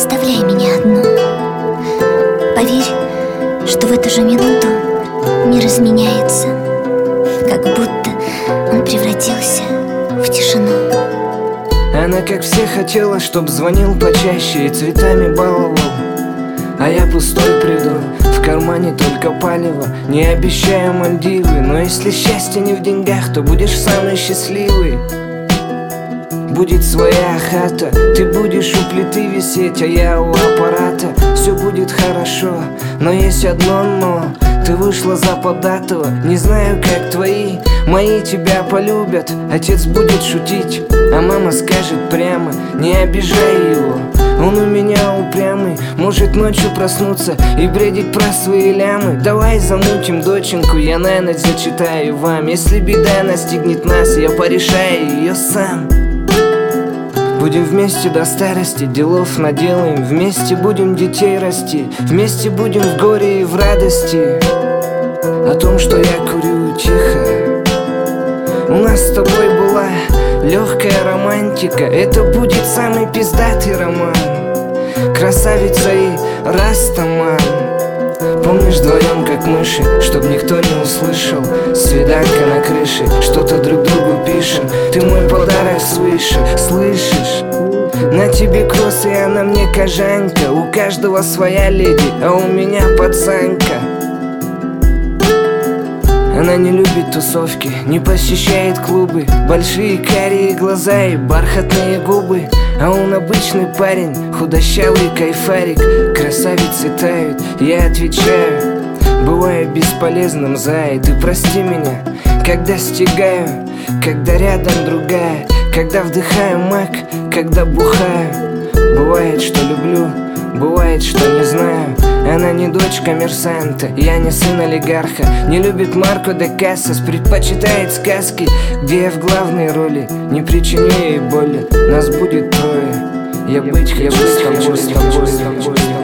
оставляй меня одну. Поверь, что в эту же минуту мир изменяется, как будто он превратился в тишину. Она, как все, хотела, чтоб звонил почаще и цветами баловал, а я пустой приду, в кармане только палево. Не обещаю Мальдивы, но если счастье не в деньгах, то будешь самый счастливый. Будет своя хата, ты будешь у плиты висеть, а я у аппарата. Все будет хорошо, но есть одно но. Ты вышла за податого, не знаю, как твои. Мои тебя полюбят, отец будет шутить, а мама скажет прямо: не обижай его, он у меня упрямый. Может ночью проснуться и бредить про свои лямы. Давай замутим доченьку, я на ночь зачитаю вам. Если беда настигнет нас, я порешаю ее сам. Будем вместе до старости, делов наделаем. Вместе будем детей расти, вместе будем в горе и в радости. О том, что я курю тихо, у нас с тобой была легкая романтика. Это будет самый пиздатый роман. Красавица и растаман. Помнишь, вдвоем как мыши, чтоб никто не услышал. Свиданка на крыше, что-то друг другу пишем. Ты мой подарок свыше, слышишь? На тебе кросс, и она мне кожанка. У каждого своя леди, а у меня пацанка. Она не любит тусовки, не посещает клубы. Большие карие глаза и бархатные губы. А он обычный парень, худощавый кайфарик. Красавицы тают, я отвечаю: бываю бесполезным, зай, ты прости меня. Когда стигаю, когда рядом другая, когда вдыхаю мак, когда бухаю. Бывает, что люблю, бывает, что не знаю. Она не дочь коммерсанта, я не сын олигарха. Не любит Марко де Кассас, предпочитает сказки, где я в главной роли. Не причиню ей боли, нас будет трое. Я быть хочу с тобой.